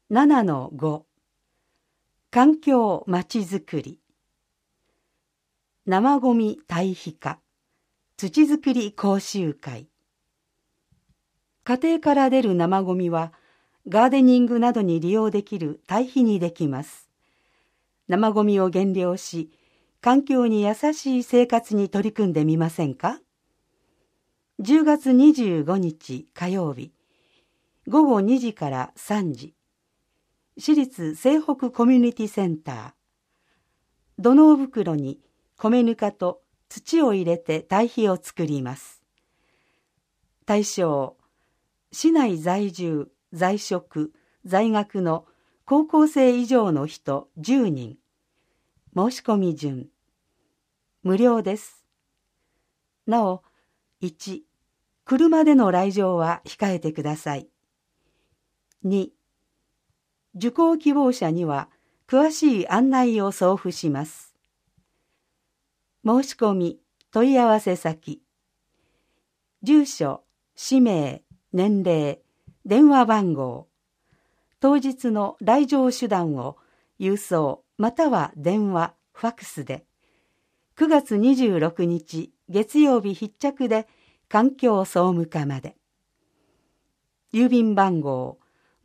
7-5 環境まちづくり。生ごみ堆肥化土づくり講習会。家庭から出る生ごみはガーデニングなどに利用できる堆肥にできます。生ごみを減量し、環境に優しい生活に取り組んでみませんか。10月25日火曜日、午後2時から3時、市立西北コミュニティセンター。土のう袋に米ぬかと土を入れて堆肥を作ります。対象、市内在住、在職、在学の高校生以上の人10人。申し込み順。無料です。なお、1、車での来場は控えてください。2、受講希望者には詳しい案内を送付します。申し込み、問い合わせ先、住所、氏名、年齢、電話番号、当日の来場手段を郵送または電話、ファクスで、9月26日月曜日必着で環境総務課まで。郵便番号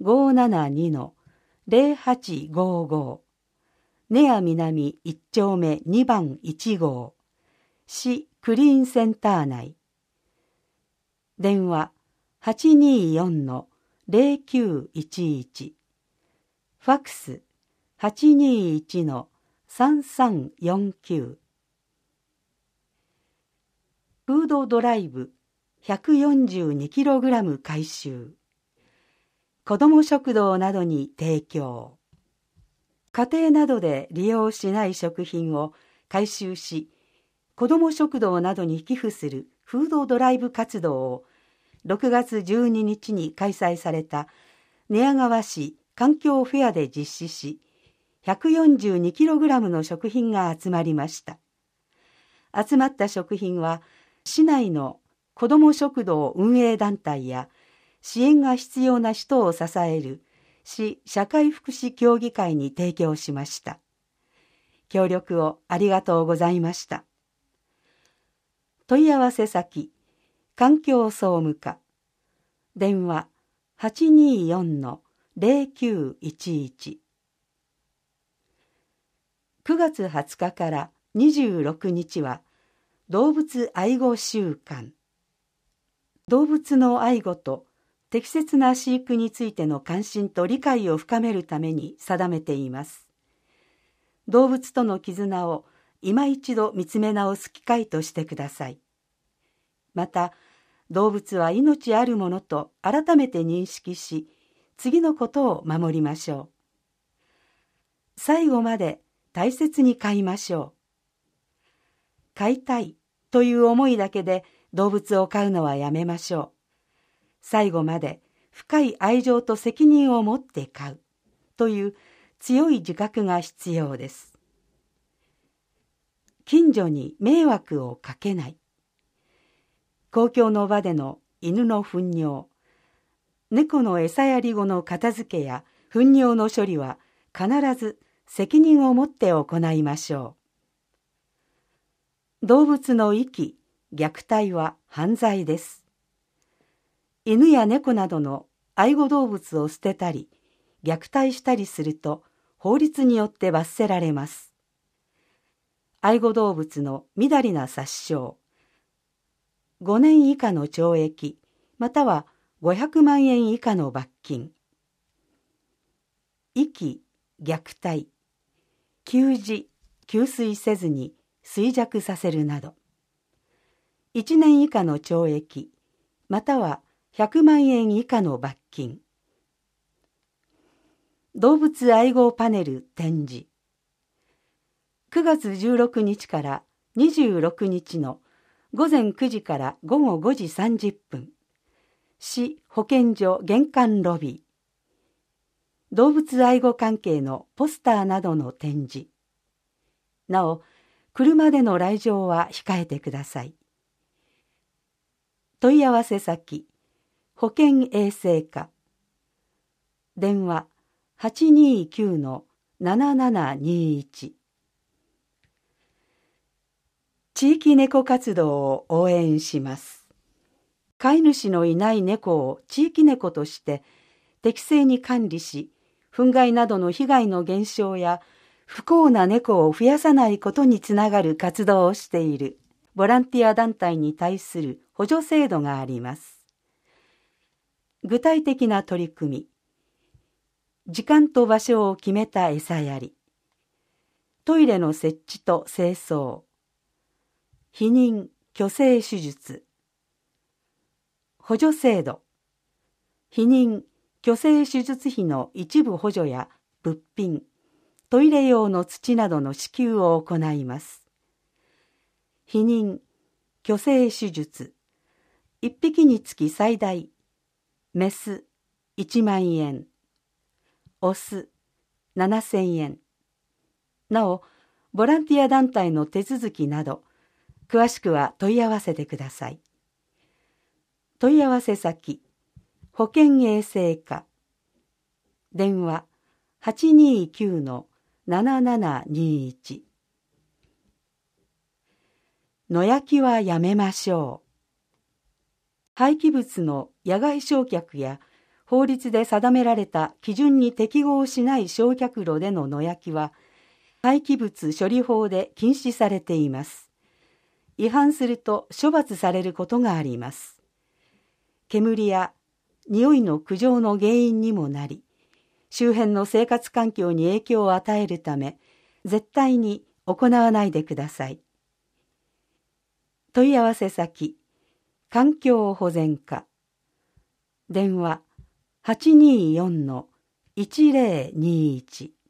572-0855 根谷南1丁目2番1号市クリーンセンター内。電話 824-0911 ファクス 821-3349。フードドライブ 142kg 回収。子ども食堂などに提供。家庭などで利用しない食品を回収し、子ども食堂などに寄付するフードドライブ活動を6月12日に開催された寝屋川市環境フェアで実施し、142kg の食品が集まりました。集まった食品は、市内の子ども食堂運営団体や支援が必要な人を支える市社会福祉協議会に提供しました。協力をありがとうございました。問い合わせ先、環境総務課。電話 824-0911。9月20日から26日は動物愛護週間。動物の愛護と適切な飼育についての関心と理解を深めるために定めています。動物との絆を今一度見つめ直す機会としてください。また、動物は命あるものと改めて認識し、次のことを守りましょう。最後まで大切に飼いましょう。飼いたいという思いだけで動物を飼うのはやめましょう。最後まで深い愛情と責任を持って飼うという強い自覚が必要です。近所に迷惑をかけない。公共の場での犬の糞尿、猫の餌やり後の片付けや糞尿の処理は必ず責任を持って行いましょう。動物の遺棄、虐待は犯罪です。犬や猫などの愛護動物を捨てたり、虐待したりすると法律によって罰せられます。愛護動物のみだりな殺傷、5年以下の懲役、または500万円以下の罰金。遺棄、虐待、給餌、給水せずに衰弱させるなど。1年以下の懲役、または100万円以下の罰金。動物愛護パネル展示。9月16日から26日の午前9時から午後5時30分。市保健所玄関ロビー。動物愛護関係のポスターなどの展示。なお、車での来場は控えてください。問い合わせ先、保健衛生課。電話 829-7721。地域猫活動を応援します。飼い主のいない猫を地域猫として適正に管理し、憤慨などの被害の減少や不幸な猫を増やさないことにつながる活動をしているボランティア団体に対する補助制度があります。具体的な取り組み、時間と場所を決めた餌やり、トイレの設置と清掃、避妊・去勢手術、補助制度、避妊・去勢手術費の一部補助や物品、トイレ用の土などの支給を行います。避妊・去勢手術、1匹につき最大、メス1万円、オス7000円。なお、ボランティア団体の手続きなど、詳しくは問い合わせてください。問い合わせ先、保健衛生課。電話829-7721。野焼きはやめましょう。廃棄物の野外焼却や法律で定められた基準に適合しない焼却炉での野焼きは、廃棄物処理法で禁止されています。違反すると処罰されることがあります。煙や匂いの苦情の原因にもなり、周辺の生活環境に影響を与えるため、絶対に行わないでください。問い合わせ先、環境保全課。電話824-1021。